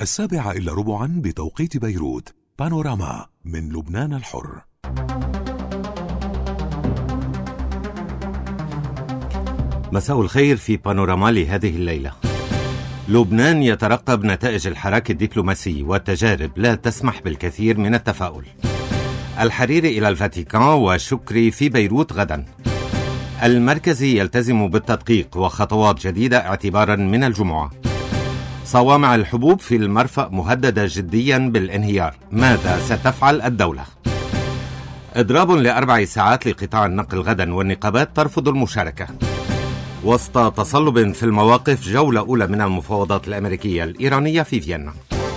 7:15 بتوقيت بيروت. بانوراما من لبنان الحر. مساء الخير في بانوراما لهذه الليلة. لبنان يترقب نتائج الحراك الدبلوماسي والتجارب لا تسمح بالكثير من التفاؤل. الحريري إلى الفاتيكان وشكري في بيروت غدا. المركزي يلتزم بالتدقيق وخطوات جديدة اعتبارا من الجمعة. صوامع الحبوب في المرفأ مهددة جديا بالانهيار، ماذا ستفعل الدولة؟ إضراب ل4 ساعات لقطاع النقل غدا والنقابات ترفض المشاركة. وسط تصلب في المواقف، جولة أولى من المفاوضات الأمريكية الإيرانية في فيينا.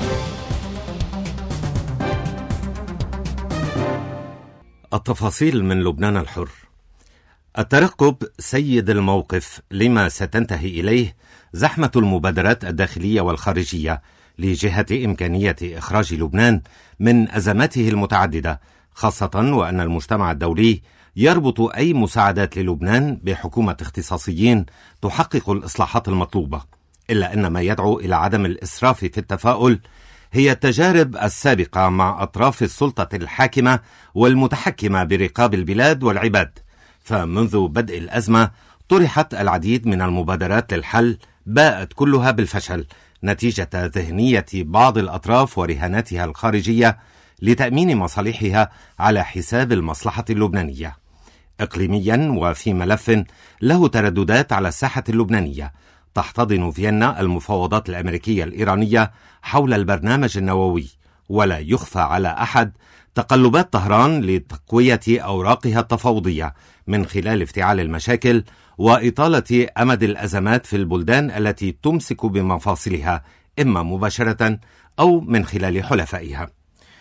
التفاصيل من لبنان الحر. الترقب سيد الموقف لما ستنتهي إليه زحمة المبادرات الداخلية والخارجية لجهة إمكانية إخراج لبنان من أزماته المتعددة، خاصة وأن المجتمع الدولي يربط أي مساعدات للبنان بحكومة اختصاصيين تحقق الإصلاحات المطلوبة. إلا أن ما يدعو إلى عدم الإسراف في التفاؤل هي التجارب السابقة مع أطراف السلطة الحاكمة والمتحكمة برقاب البلاد والعباد. فمنذ بدء الأزمة طرحت العديد من المبادرات للحل، باءت كلها بالفشل نتيجة ذهنية بعض الأطراف ورهاناتها الخارجية لتأمين مصالحها على حساب المصلحة اللبنانية. إقليميا وفي ملف له ترددات على الساحة اللبنانية، تحتضن فيينا المفاوضات الأمريكية الإيرانية حول البرنامج النووي، ولا يخفى على أحد تقلبات طهران لتقوية أوراقها التفاوضية من خلال افتعال المشاكل وإطالة أمد الأزمات في البلدان التي تمسك بمفاصلها إما مباشرة أو من خلال حلفائها.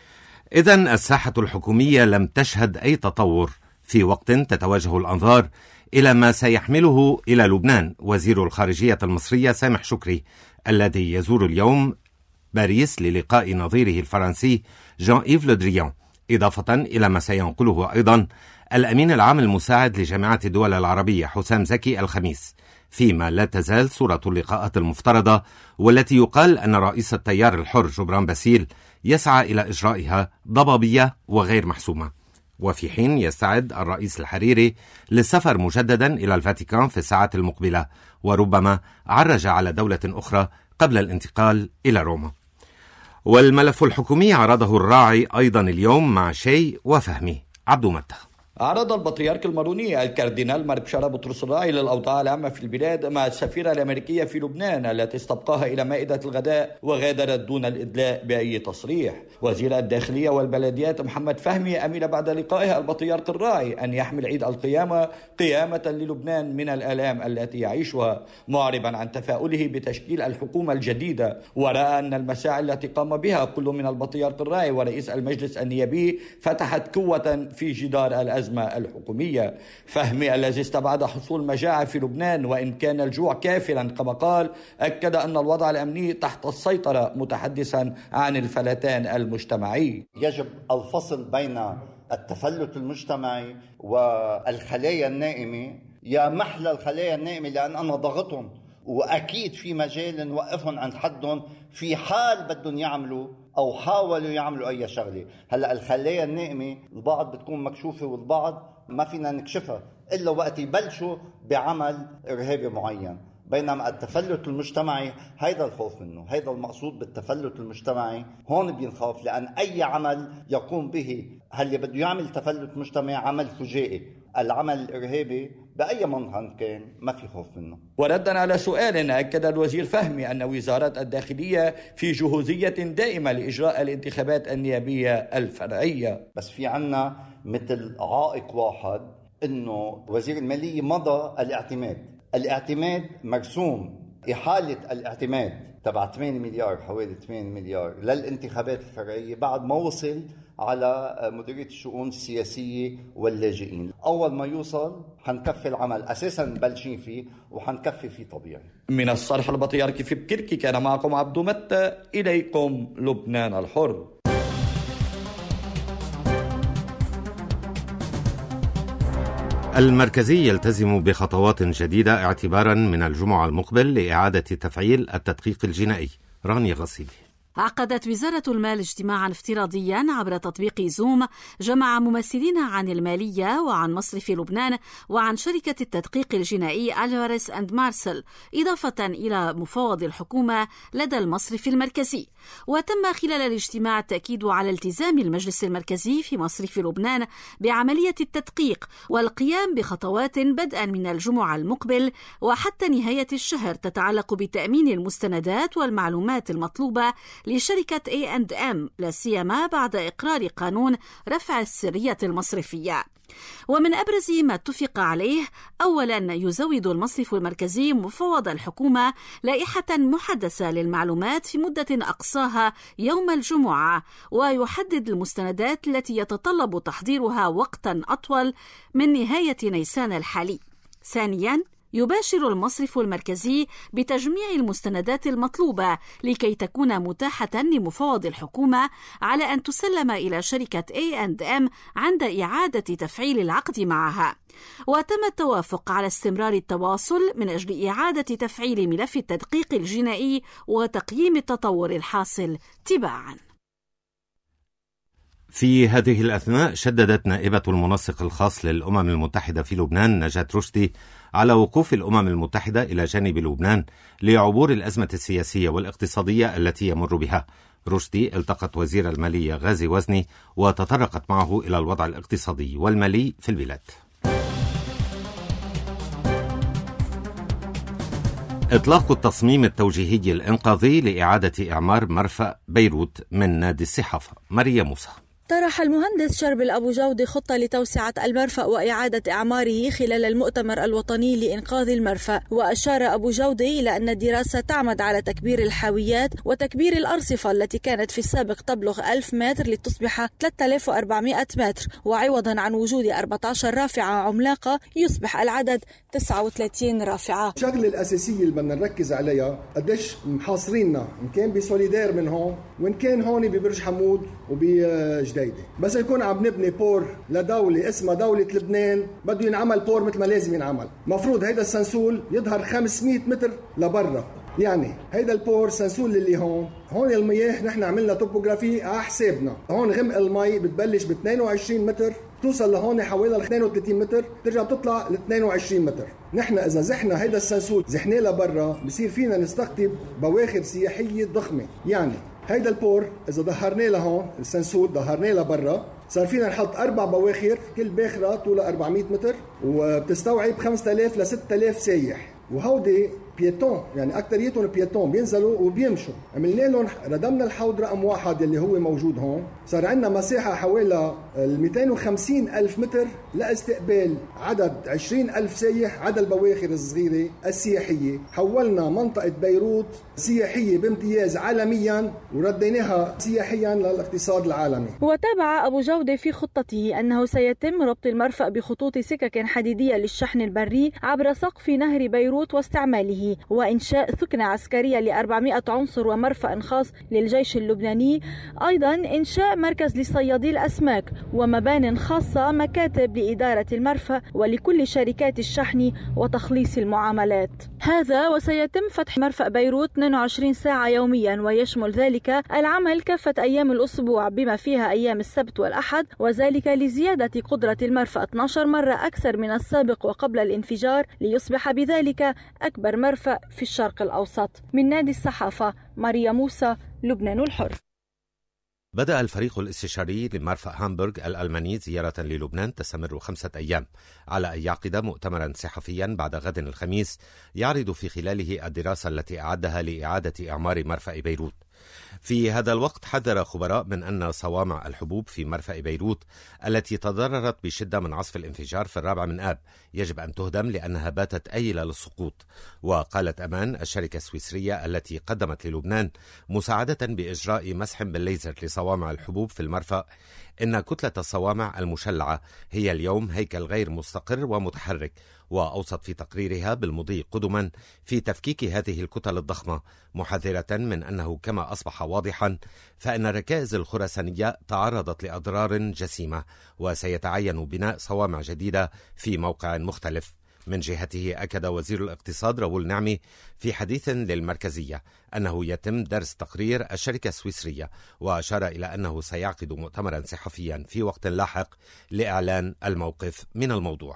إذن الساحة الحكومية لم تشهد أي تطور في وقت تتوجه الأنظار إلى ما سيحمله إلى لبنان وزير الخارجية المصرية سامح شكري، الذي يزور اليوم باريس للقاء نظيره الفرنسي جان إيف لو دريان، إضافة إلى ما سينقله أيضا الأمين العام المساعد لجامعة الدول العربية حسام زكي الخميس، فيما لا تزال صورة اللقاءات المفترضة والتي يقال أن رئيس التيار الحر جبران باسيل يسعى إلى إجرائها ضبابية وغير محسومة. وفي حين يستعد الرئيس الحريري للسفر مجددا إلى الفاتيكان في الساعات المقبلة، وربما عرج على دولة أخرى قبل الانتقال إلى روما. والملف الحكومي عرضه الراعي أيضا اليوم مع شيء وفهمي عبد متى. عرض البطريرك الماروني الكاردينال مارك شارا بطرس الراعي للأوضاع العامة في البلاد مع السفيرة الأمريكية في لبنان التي استبقاها إلى مائدة الغداء وغادرت دون الإدلاء بأي تصريح. وزير الداخلية والبلديات محمد فهمي أمل بعد لقائه البطريرك الراعي أن يحمل عيد القيامة قيامة للبنان من الآلام التي يعيشها، معربا عن تفاؤله بتشكيل الحكومة الجديدة، ورأى أن المساعي التي قام بها كل من البطريرك الراعي ورئيس المجلس النيابي فتحت قوة في جدار الأزمة الحكومية. فهمي الذي استبعد حصول مجاعة في لبنان وإن كان الجوع كافرا كما قال، أكد أن الوضع الأمني تحت السيطرة، متحدثا عن الفلتان المجتمعي. يجب الفصل بين التفلت المجتمعي والخلايا النائمة. يا محلى الخلايا النائمة، لأن أنا ضغطهم وأكيد في مجال نوقفهم عند حدهم في حال بدهم يعملوا أو حاولوا يعملوا أي شغلة. هلأ الخلايا النائمة البعض بتكون مكشوفة والبعض ما فينا نكشفها إلا وقت يبلشوا بعمل إرهابي معين. بينما التفلت المجتمعي هيدا الخوف منه، هيدا المقصود بالتفلت المجتمعي. هون بينخاف لأن أي عمل يقوم به هل بده يعمل تفلت مجتمعي عمل فجائي. العمل الإرهابي بأي منطقة كان ما في خوف منه. وردا على سؤال، أكد الوزير فهمي أن وزارة الداخلية في جهوزية دائمة لإجراء الانتخابات النيابية الفرعية. بس في عنا مثل عائق واحد، إنه وزير المالية مضى الاعتماد مرسوم إحالة الاعتماد تبع 8 مليار، حوالي 8 مليار للانتخابات الفرعية بعد ما وصل على مديرية الشؤون السياسية واللاجئين. أول ما يوصل حنكفي العمل أساساً بلشين فيه وحنكفي فيه طبيعي. من الصرح البطريركي في بكركي كان معكم عبد متى، إليكم لبنان الحر. المركزي يلتزم بخطوات جديدة اعتبارا من الجمعة المقبل لإعادة تفعيل التدقيق الجنائي. رانيا غسيلي. عقدت وزارة المال اجتماعا افتراضيا عبر تطبيق زوم جمع ممثلين عن المالية وعن مصرف لبنان وعن شركة التدقيق الجنائي ألفاريس أند مارسل، إضافة إلى مفوض الحكومة لدى المصرف المركزي. وتم خلال الاجتماع التأكيد على التزام المجلس المركزي في مصرف لبنان بعملية التدقيق والقيام بخطوات بدءا من الجمعة المقبل وحتى نهاية الشهر تتعلق بتأمين المستندات والمعلومات المطلوبة لشركة A&M، لا سيما بعد إقرار قانون رفع السرية المصرفية. ومن أبرز ما اتفق عليه: أولا، يزود المصرف المركزي مفوض الحكومة لائحة محدثة للمعلومات في مدة أقصاها يوم الجمعة، ويحدد المستندات التي يتطلب تحضيرها وقتا أطول من نهاية نيسان الحالي. ثانيا، يباشر المصرف المركزي بتجميع المستندات المطلوبة لكي تكون متاحة لمفوض الحكومة على أن تسلم إلى شركة A&M عند إعادة تفعيل العقد معها. وتم التوافق على استمرار التواصل من أجل إعادة تفعيل ملف التدقيق الجنائي وتقييم التطور الحاصل تباعاً. في هذه الأثناء شددت نائبة المنسق الخاص للأمم المتحدة في لبنان نجاة رشدي على وقوف الأمم المتحدة إلى جانب لبنان لعبور الأزمة السياسية والاقتصادية التي يمر بها. رشدي التقت وزير المالية غازي وزني وتطرقت معه إلى الوضع الاقتصادي والمالي في البلاد. إطلاق التصميم التوجيهي الإنقاذي لإعادة إعمار مرفأ بيروت من نادي الصحافة. ماريا موسى. طرح المهندس شربل أبو جودة خطة لتوسعة المرفأ وإعادة إعماره خلال المؤتمر الوطني لإنقاذ المرفأ. وأشار أبو جودة إلى أن الدراسة تعمد على تكبير الحاويات وتكبير الأرصفة التي كانت في السابق تبلغ 1000 متر لتصبح 3400 متر، وعوضا عن وجود 14 رافعة عملاقة يصبح العدد 39 رافعة. الشغلة الأساسية اللي بدنا نركز عليها قديش محاصريننا، إن كان بسوليدير من هون وإن كان هون ببرج حمود وبجديدة. بس يكون عم نبني بور لدولة اسمها دولة لبنان، بده ينعمل بور مثل ما لازم ينعمل. مفروض هيدا السنسول يظهر 500 متر لبرا، يعني هيدا البور سنسول اللي هون المياه نحن عملنا توبوغرافي على حسابنا. هون غمق المي بتبلش ب 22 متر توصل لهون حوالي 32 متر، ترجع بتطلع ل 22 متر. نحن إذا زحنا هيدا السنسول زحناه لبرا بصير فينا نستقطب بواخر سياحية ضخمة. يعني هيدا البور إذا ظهرناه لهون السنسول ظهرناه لبرا صار فينا نحط 4 بواخر كل باخرة طولها 400 متر وبتستوعب 5000 ل 6000 سايح. وهودي بيتون، يعني أكتريتهم بيتون بينزلوا وبيمشوا. عملنا لهم ردمنا الحوض رقم 1 اللي هو موجود هون، صار عندنا مساحة حوالي 250 ألف متر لاستقبال عدد 20 ألف سايح عدا البواخر الصغيرة السياحية. حولنا منطقة بيروت سياحية بامتياز عالميا ورديناها سياحيا للاقتصاد العالمي. وتابع أبو جودة في خطته أنه سيتم ربط المرفأ بخطوط سكك حديدية للشحن البري عبر سقف نهر بيروت واستعماله، وإنشاء ثكنة عسكرية ل400 عنصر ومرفأ خاص للجيش اللبناني، أيضا إنشاء مركز لصيادي الأسماك ومبان خاصة مكاتب لإدارة المرفأ ولكل شركات الشحن وتخليص المعاملات. هذا وسيتم فتح مرفأ بيروت 22 ساعة يوميا، ويشمل ذلك العمل كافة أيام الأسبوع بما فيها أيام السبت والأحد، وذلك لزيادة قدرة المرفأ 12 مرة أكثر من السابق وقبل الانفجار ليصبح بذلك أكبر مرفأ في الشرق الأوسط. من نادي الصحافة، ماريا موسى، لبنان الحر. بدأ الفريق الاستشاري لمرفأ هامبورغ الألماني زيارة للبنان تستمر 5 أيام على أن يعقد مؤتمرا صحفيا بعد غد الخميس يعرض في خلاله الدراسة التي أعدها لإعادة إعمار مرفأ بيروت. في هذا الوقت حذر خبراء من أن صوامع الحبوب في مرفأ بيروت التي تضررت بشدة من عصف الانفجار في 4 آب يجب أن تهدم لأنها باتت أيلة للسقوط. وقالت أمان الشركة السويسرية التي قدمت للبنان مساعدة بإجراء مسح بالليزر لصوامع الحبوب في المرفأ إن كتلة الصوامع المشلعة هي اليوم هيكل غير مستقر ومتحرك، وأوصت في تقريرها بالمضي قدما في تفكيك هذه الكتل الضخمة، محذرة من أنه كما أصبح واضحا فإن الركائز الخرسانية تعرضت لأضرار جسيمة وسيتعين بناء صوامع جديدة في موقع مختلف. من جهته أكد وزير الاقتصاد راؤول نعمي في حديث للمركزية أنه يتم درس تقرير الشركة السويسرية، وأشار إلى أنه سيعقد مؤتمرا صحفيا في وقت لاحق لإعلان الموقف من الموضوع.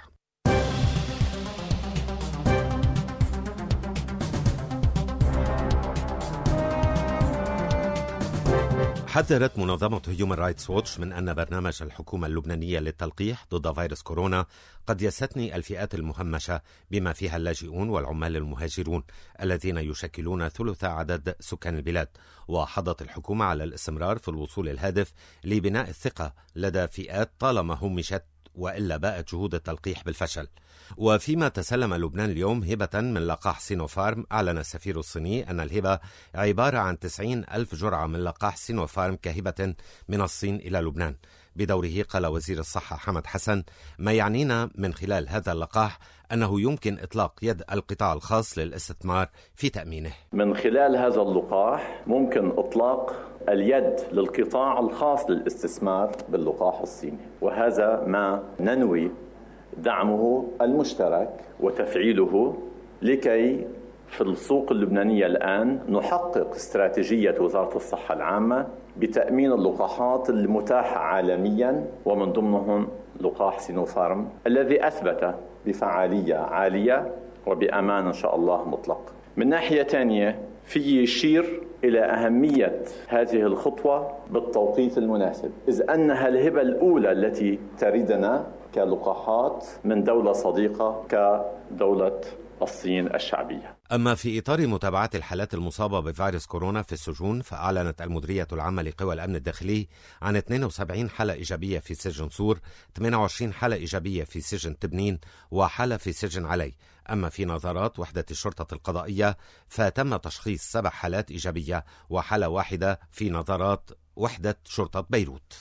حذرت منظمة هيومن رايتس ووتش من أن برنامج الحكومة اللبنانية للتلقيح ضد فيروس كورونا قد يستثني الفئات المهمشة بما فيها اللاجئون والعمال المهاجرون الذين يشكلون ثلث عدد سكان البلاد، وحضت الحكومة على الاستمرار في الوصول الهادف لبناء الثقة لدى فئات طالما همشت وإلا باءت جهود التلقيح بالفشل. وفيما تسلم لبنان اليوم هبة من لقاح سينوفارم، أعلن السفير الصيني أن الهبة عبارة عن 90,000 جرعة من لقاح سينوفارم كهبة من الصين إلى لبنان. بدوره قال وزير الصحة حمد حسن: ما يعنينا من خلال هذا اللقاح أنه يمكن إطلاق يد القطاع الخاص للاستثمار في تأمينه. من خلال هذا اللقاح ممكن إطلاق اليد للقطاع الخاص للاستثمار باللقاح الصيني، وهذا ما ننوي دعمه المشترك وتفعيله لكي في السوق اللبنانية الآن نحقق استراتيجية وزارة الصحة العامة بتأمين اللقاحات المتاحة عالميا، ومن ضمنهم لقاح سينوفارم الذي أثبت بفعالية عالية وبأمان إن شاء الله مطلق. من ناحية تانية في يشير إلى أهمية هذه الخطوة بالتوقيت المناسب، إذ أنها الهبة الأولى التي تريدنا كلقاحات من دولة صديقة كدولة الصين الشعبية. أما في إطار متابعة الحالات المصابة بفيروس كورونا في السجون، فأعلنت المديرية العامة لقوى الأمن الداخلي عن 72 حالة إيجابية في سجن صور، 28 حالة إيجابية في سجن تبنين، وحالة في سجن علي. أما في نظارات وحدة الشرطة القضائية فتم تشخيص 7 حالات إيجابية وحالة واحدة في نظارات وحدة شرطة بيروت.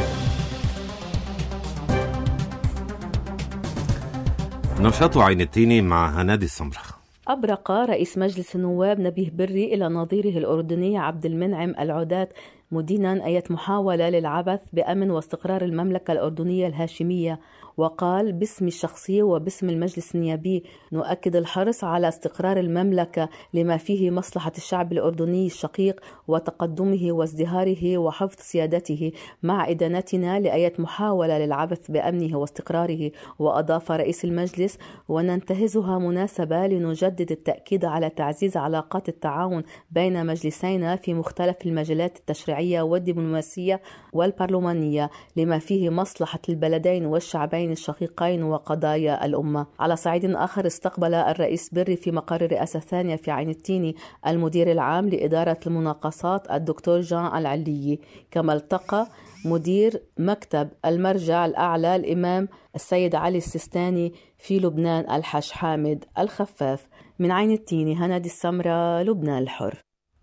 نشاط عين التيني مع هنادي السمرة. أبرق رئيس مجلس النواب نبيه بري إلى نظيره الأردني عبد المنعم العودات مدينا أي محاولة للعبث بأمن واستقرار المملكة الأردنية الهاشمية، وقال: باسم الشخصي وباسم المجلس النيابي نؤكد الحرص على استقرار المملكة لما فيه مصلحة الشعب الأردني الشقيق وتقدمه وازدهاره وحفظ سيادته، مع إدانتنا لأي محاولة للعبث بأمنه واستقراره. وأضاف رئيس المجلس: وننتهزها مناسبة لنجدد التأكيد على تعزيز علاقات التعاون بين مجلسينا في مختلف المجالات التشريعية والدبلوماسية والبرلمانية لما فيه مصلحة البلدين والشعبين الشقيقين وقضايا الأمة. على صعيد آخر، استقبل الرئيس بري في مقر الرئاسة الثانية في عين التيني المدير العام لإدارة المناقصات الدكتور جان العليي، كما التقى مدير مكتب المرجع الأعلى الإمام السيد علي السيستاني في لبنان الحاج حامد الخفاف. من عين التيني هنادي السمرة، لبنان الحر.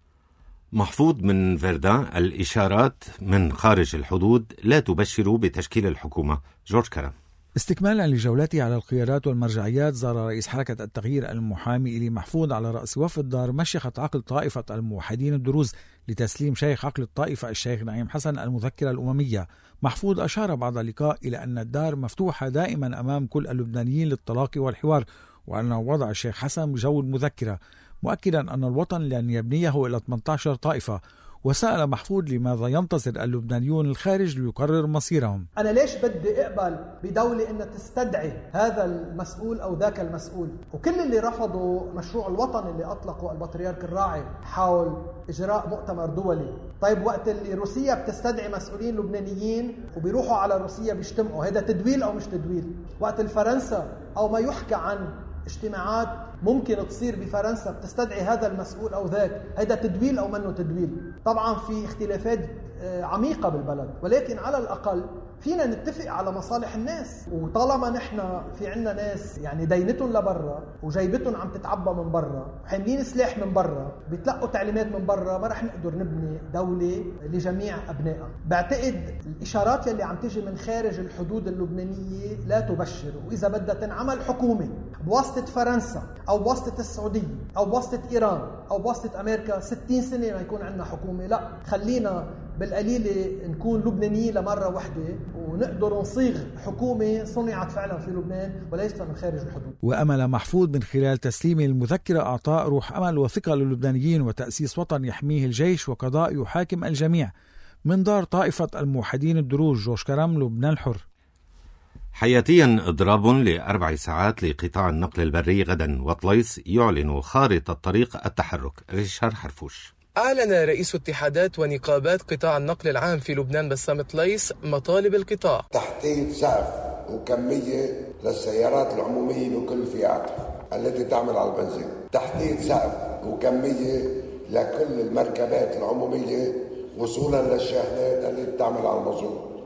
محفوظ من فيردان: الإشارات من خارج الحدود لا تبشر بتشكيل الحكومة. جورج كرم. استكمالا لجولته على القيادات والمرجعيات، زار رئيس حركة التغيير المحامي إلي محفوظ على رأس وفد دار مشيخة عقل طائفة الموحدين الدروز لتسليم شيخ عقل الطائفة الشيخ نعيم حسن المذكرة الأممية. محفوظ أشار بعد اللقاء إلى أن الدار مفتوحة دائما أمام كل اللبنانيين للتلاقي والحوار، وأنه وضع الشيخ حسن جو المذكرة، مؤكدا أن الوطن لن يبنيه إلى 18 طائفة. وسأل محفوظ لماذا ينتظر اللبنانيون الخارج ليقرر مصيرهم. أنا ليش بدي أقبل بدولة إنها تستدعي هذا المسؤول أو ذاك المسؤول؟ وكل اللي رفضوا مشروع الوطن اللي أطلقوا البطريرك الراعي حول إجراء مؤتمر دولي. طيب وقت اللي روسيا بتستدعي مسؤولين لبنانيين وبيروحوا على روسيا بيجتمعوا، هذا تدويل أو مش تدويل؟ وقت الفرنسا أو ما يحكى عن اجتماعات ممكن تصير بفرنسا بتستدعي هذا المسؤول أو ذاك، هذا تدويل أو منه تدويل؟ طبعا في اختلافات عميقة بالبلد، ولكن على الأقل فينا نتفق على مصالح الناس. وطالما نحن في عنا ناس يعني دينتهم لبرا وجيبتهم عم تتعبى من برا وحاملين سلاح من برا بيتلقوا تعليمات من برا، ما رح نقدر نبني دولة لجميع أبنائها. بعتقد الإشارات يلي عم تجي من خارج الحدود اللبنانية لا تبشر، وإذا بدها تنعمل حكومة بواسطة فرنسا أو بواسطة السعودية أو بواسطة إيران أو بواسطة أمريكا 60 سنة ما يكون عندنا حكومة، لا، خلينا بالقليلة نكون لبنانيين لمرة واحدة ونقدر نصيغ حكومة صنعت فعلا في لبنان وليس من خارج الحدود. وأمل محفوظ من خلال تسليم المذكرة أعطاء روح أمل وثقة للبنانيين وتأسيس وطن يحميه الجيش وقضاء يحاكم الجميع. من دار طائفة الموحدين الدروز جوش كرم، لبنان الحر. حياتيا إضراب ل4 ساعات لقطاع النقل البري غدا، وطليس يعلن خارطة طريق التحرك. ريشار حرفوش. أعلن رئيس اتحادات ونقابات قطاع النقل العام في لبنان بسام طليس مطالب القطاع: تحديد سقف وكمية للسيارات العمومية بكل فئاتها التي تعمل على البنزين، تحديد سقف وكمية لكل المركبات العمومية وصولا للشاحنات التي تعمل على المازوت،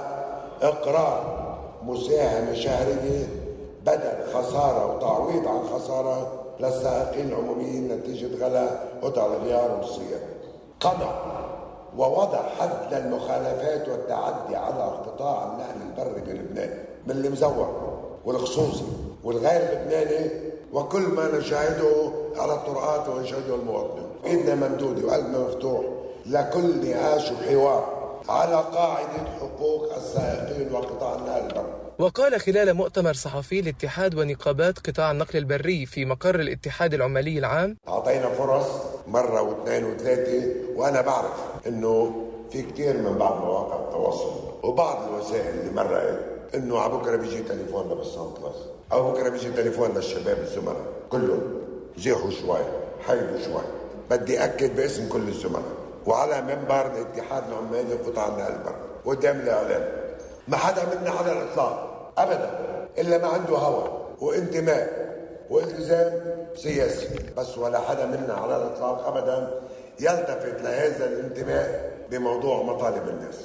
وإقرار مساهمة شهرية بدل خسارة وتعويض عن خسارة للسائقين العموميين نتيجة غلاء قطع الغيار والصيانة. قمع ووضع حد للمخالفات والتعدي على قطاع النقل البري بلبنان من المزور والخصوصي والغير لبناني، وكل ما نشاهده على الطرقات ونشاهده المواطنين. ايدنا ممدودة وقلبنا مفتوح لكل نقاش وحوار على قاعدة حقوق السائقين وقطاع النقل البري. وقال خلال مؤتمر صحفي لاتحاد ونقابات قطاع النقل البري في مقر الاتحاد العمالي العام: أعطينا فرص مرة واثنين وثلاثة، وأنا بعرف إنه في كتير من بعض مواقع التواصل وبعض الوسائل اللي مرقت إنه على بكرة بيجي تليفون لبسام طليس، أو بكرة بيجي تليفون للشباب الزملاء كلهم، زيحوا شوي حيلوا شوي. بدي أكد باسم كل الزملاء وعلى منبر الاتحاد العمالي وقطاع النقل البري قدام الإعلام: ما حدا منا على الإطلاق أبدا إلا ما عنده هوى وانتماء والتزام سياسي، بس ولا حدا منا على الإطلاق أبدا يلتفت لهذا الانتماء بموضوع مطالب الناس،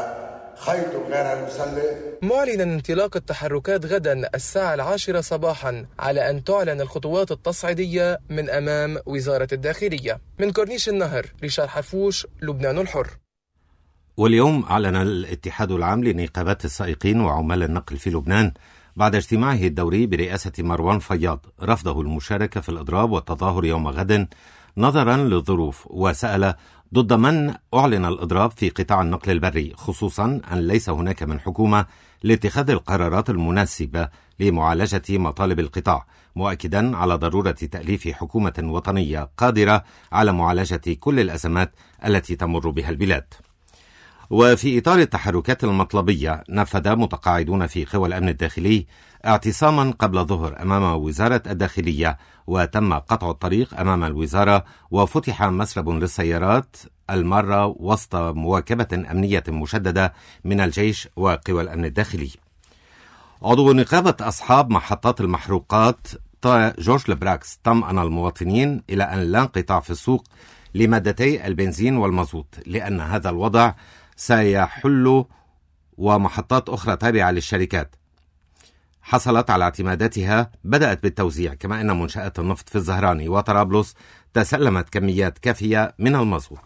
فخيطوا غير المسلة. معلنا انطلاق التحركات غدا الساعة 10 صباحا على أن تعلن الخطوات التصعيدية من أمام وزارة الداخلية. من كورنيش النهر، ريشار حرفوش، لبنان الحر. واليوم أعلن الاتحاد العام لنقابات السائقين وعمال النقل في لبنان بعد اجتماعه الدوري برئاسة مروان فياض رفضه المشاركة في الإضراب والتظاهر يوم غد نظرا للظروف، وسأل ضد من أعلن الإضراب في قطاع النقل البري، خصوصا أن ليس هناك من حكومة لاتخاذ القرارات المناسبة لمعالجة مطالب القطاع، مؤكدا على ضرورة تأليف حكومة وطنية قادرة على معالجة كل الأزمات التي تمر بها البلاد. وفي إطار التحركات المطلبية، نفذ متقاعدون في قوى الأمن الداخلي اعتصاما قبل الظهر أمام وزارة الداخلية، وتم قطع الطريق أمام الوزارة، وفتح مسرب للسيارات المارة وسط مواكبة أمنية مشددة من الجيش وقوى الأمن الداخلي. عضو نقابة أصحاب محطات المحروقات جورج لبراكس طمأن المواطنين إلى أن لا انقطاع في السوق لمادتي البنزين والمازوت، لأن هذا الوضع سيحل ومحطات أخرى تابعة للشركات حصلت على اعتماداتها بدأت بالتوزيع، كما أن منشآت النفط في الزهراني وطرابلس تسلمت كميات كافية من المازوت.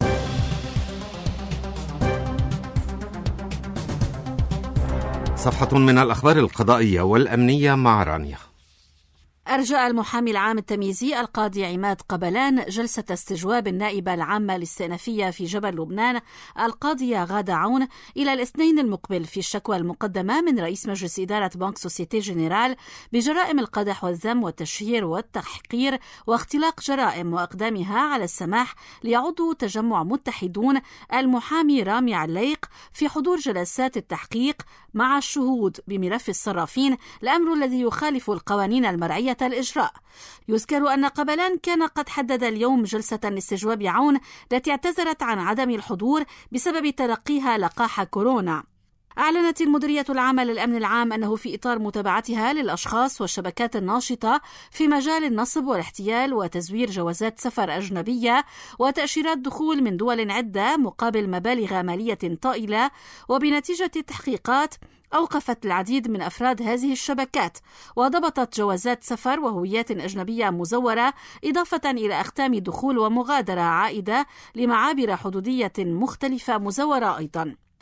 صفحة من الأخبار القضائية والأمنية مع رانيا. أرجى المحامي العام التمييزي القاضي عماد قبلان جلسة استجواب النائبة العامة الاستئنافية في جبل لبنان القاضية غادة عون إلى الاثنين المقبل في الشكوى المقدمة من رئيس مجلس إدارة بنك سوسيتي جنرال بجرائم القدح والذم والتشهير والتحقير واختلاق جرائم وأقدامها على السماح لعضو تجمع متحدون المحامي رامي عليق في حضور جلسات التحقيق مع الشهود بملف الصرافين، الأمر الذي يخالف القوانين المرعية الإجراء. يذكر أن قبلان كان قد حدد اليوم جلسة لاستجواب عون التي اعتذرت عن عدم الحضور بسبب تلقيها لقاح كورونا. أعلنت المديرية العامة للأمن العام أنه في إطار متابعتها للأشخاص والشبكات الناشطة في مجال النصب والاحتيال وتزوير جوازات سفر أجنبية وتأشيرات دخول من دول عدة مقابل مبالغ مالية طائلة، وبنتيجة التحقيقات أوقفت العديد من أفراد هذه الشبكات وضبطت جوازات سفر وهويات أجنبية مزورة، إضافة إلى أختام دخول ومغادرة عائدة لمعابر حدودية مختلفة مزورة أيضا.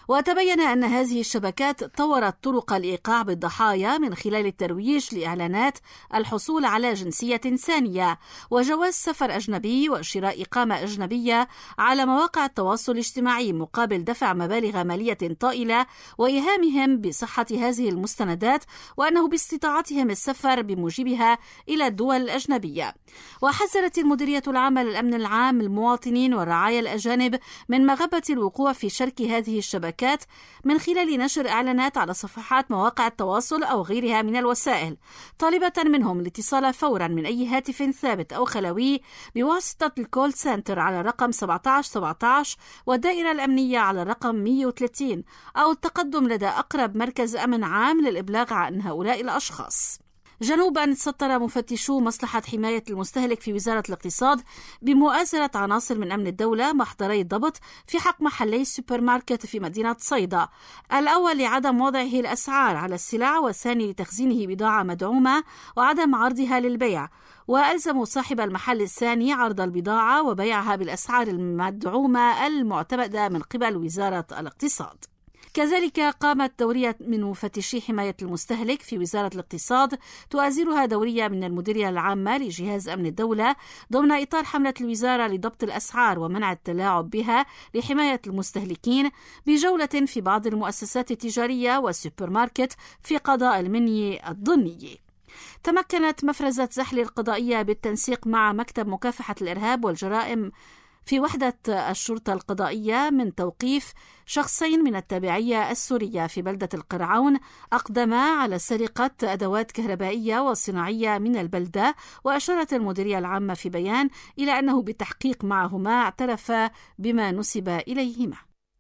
وتبين أن هذه الشبكات طورت طرق الإيقاع بالضحايا من خلال الترويج لإعلانات الحصول على جنسية ثانية وجواز سفر أجنبي وشراء إقامة أجنبية على مواقع التواصل الاجتماعي مقابل دفع مبالغ مالية طائلة، وإيهامهم بصحة هذه المستندات وأنه باستطاعتهم السفر بموجبها إلى الدول الأجنبية. وحذرت المديرية العامة للأمن العام المواطنين والرعايا الأجانب من مغبة الوقوع في شرك هذه الشبكات من خلال نشر إعلانات على صفحات مواقع التواصل أو غيرها من الوسائل، طالبة منهم الاتصال فورا من أي هاتف ثابت أو خلوي بواسطة الكول سنتر على رقم 1717 والدائرة الأمنية على الرقم 130 أو التقدم لدى أقرب مركز أمن عام للإبلاغ عن هؤلاء الأشخاص. جنوبا سطر مفتشو مصلحة حماية المستهلك في وزارة الاقتصاد بمؤازرة عناصر من أمن الدولة محضري ضبط في حق محلي سوبر ماركت في مدينة صيدا، الأول لعدم وضعه الأسعار على السلع والثاني لتخزينه بضاعة مدعومة وعدم عرضها للبيع، وألزموا صاحب المحل الثاني عرض البضاعة وبيعها بالأسعار المدعومة المعتمدة من قبل وزارة الاقتصاد. كذلك قامت دورية من مفتشي حماية المستهلك في وزارة الاقتصاد تؤازرها دورية من المديرية العامة لجهاز أمن الدولة ضمن إطار حملة الوزارة لضبط الأسعار ومنع التلاعب بها لحماية المستهلكين بجولة في بعض المؤسسات التجارية والسوبر ماركت في قضاء المني الضني. تمكنت مفرزة زحل القضائية بالتنسيق مع مكتب مكافحة الإرهاب والجرائم في وحدة الشرطة القضائية من توقيف شخصين من التابعية السورية في بلدة القرعون أقدما على سرقة أدوات كهربائية وصناعية من البلدة. وأشارت المديرية العامة في بيان إلى أنه بالتحقيق معهما اعترفا بما نسب إليهما.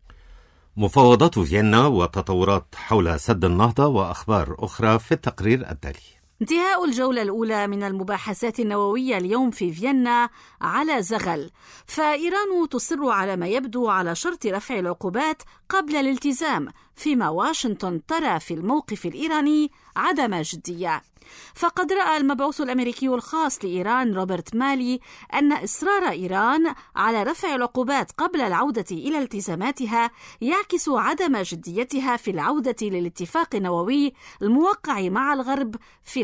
مفاوضات فيينا وتطورات حول سد النهضة وأخبار أخرى في التقرير التالي. انتهاء الجولة الأولى من المباحثات النووية اليوم في فيينا على زغل، فإيران تصر على ما يبدو على شرط رفع العقوبات قبل الالتزام، فيما واشنطن ترى في الموقف الإيراني عدم جدية. فقد رأى المبعوث الأمريكي الخاص لإيران روبرت مالي أن إصرار إيران على رفع العقوبات قبل العودة إلى التزاماتها يعكس عدم جديتها في العودة للاتفاق النووي الموقع مع الغرب في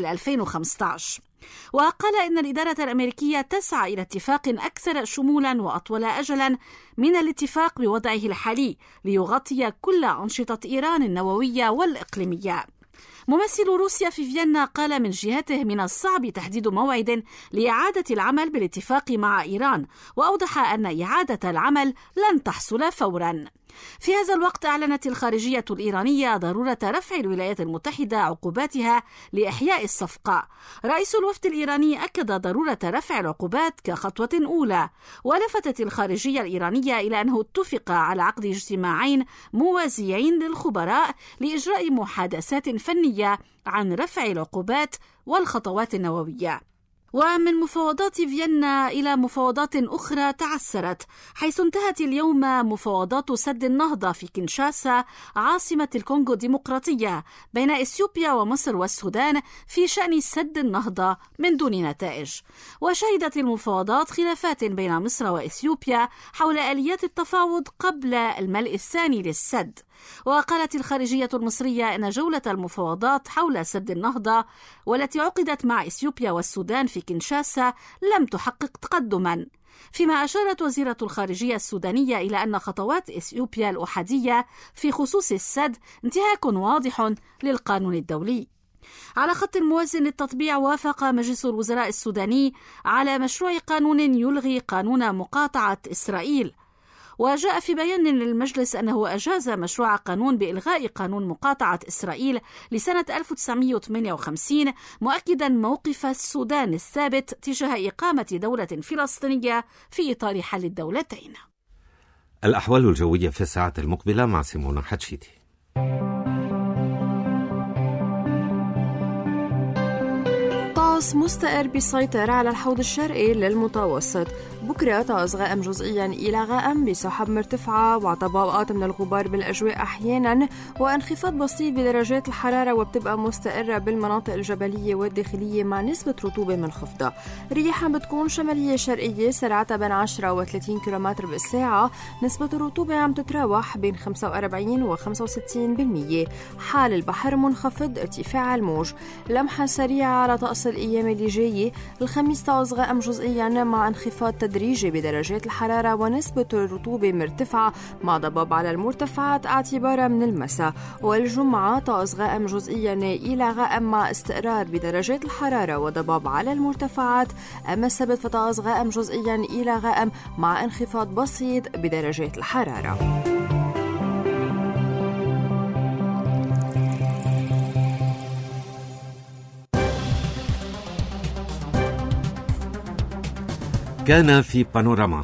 2015. وقال إن الإدارة الأمريكية تسعى إلى اتفاق أكثر شمولا وأطول أجلا من الاتفاق بوضعه الحالي ليغطي كل أنشطة إيران النووية والإقليمية. ممثل روسيا في فيينا قال من جهته من الصعب تحديد موعد لإعادة العمل بالاتفاق مع إيران، وأوضح أن إعادة العمل لن تحصل فورا. في هذا الوقت أعلنت الخارجية الإيرانية ضرورة رفع الولايات المتحدة عقوباتها لإحياء الصفقة. رئيس الوفد الإيراني أكد ضرورة رفع العقوبات كخطوة أولى، ولفتت الخارجية الإيرانية إلى أنه اتفق على عقد اجتماعين موازيين للخبراء لإجراء محادثات فنية عن رفع العقوبات والخطوات النووية. ومن مفاوضات فيينا إلى مفاوضات أخرى تعثرت، حيث انتهت اليوم مفاوضات سد النهضة في كينشاسا عاصمة الكونغو الديمقراطية بين إثيوبيا ومصر والسودان في شأن سد النهضة من دون نتائج. وشهدت المفاوضات خلافات بين مصر وإثيوبيا حول آليات التفاوض قبل الملء الثاني للسد. وقالت الخارجية المصرية أن جولة المفاوضات حول سد النهضة والتي عقدت مع إثيوبيا والسودان في كينشاسا لم تحقق تقدما، فيما أشارت وزيرة الخارجية السودانية إلى أن خطوات إثيوبيا الأحادية في خصوص السد انتهاك واضح للقانون الدولي. على خط موازن للتطبيع، وافق مجلس الوزراء السوداني على مشروع قانون يلغي قانون مقاطعة إسرائيل. وجاء في بيان للمجلس أنه أجاز مشروع قانون بإلغاء قانون مقاطعة إسرائيل لسنة 1958، مؤكدا موقف السودان الثابت تجاه إقامة دولة فلسطينية في إطار حل الدولتين. الأحوال الجوية في الساعات المقبلة مع سيمونة حتشيتي. طقس مستقر بيسيطر على الحوض الشرقي للمتوسط، بكرة طقس غائم جزئيا إلى غائم بسحب مرتفعة وطبقات من الغبار بالأجواء أحيانا وانخفاض بسيط بدرجات الحرارة وبتبقى مستقرة بالمناطق الجبلية والداخلية مع نسبة رطوبة منخفضة. رياح بتكون شمالية شرقية سرعتها بين 10 و 30 كم بالساعة. نسبة الرطوبة عم تتراوح بين 45 و 65%. حال البحر منخفض، ارتفاع الموج. لمحة سريعة على طقس الأيام اللي جاية. الخميس طقس غائم جزئيا مع انخفاض تدريجي بدرجات الحرارة ونسبة الرطوبة مرتفعة مع ضباب على المرتفعات اعتبارا من المساء. والجمعة طقس غائم جزئيا إلى غائم مع استقرار بدرجات الحرارة وضباب على المرتفعات. أما السبت فطقس غائم جزئيا إلى غائم مع انخفاض بسيط بدرجات الحرارة. كان في بانوراما.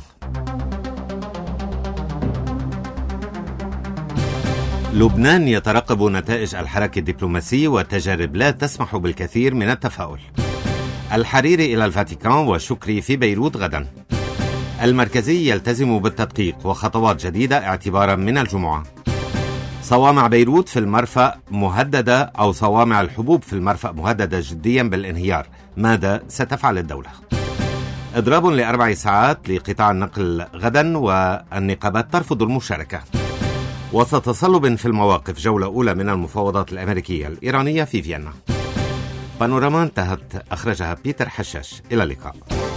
لبنان يترقب نتائج الحراك الدبلوماسي والتجارب لا تسمح بالكثير من التفاؤل. الحريري إلى الفاتيكان وشكري في بيروت غدا. المركزي يلتزم بالتدقيق وخطوات جديدة اعتبارا من الجمعة. صوامع بيروت في المرفأ مهددة أو صوامع الحبوب في المرفأ مهددة جديا بالانهيار. ماذا ستفعل الدولة؟ إضراب ل4 ساعات لقطاع النقل غدا والنقابات ترفض المشاركة. وسط تصلب في المواقف، جولة أولى من المفاوضات الأمريكية الإيرانية في فيينا. بانوراما انتهت، أخرجها بيتر حشاش. إلى اللقاء.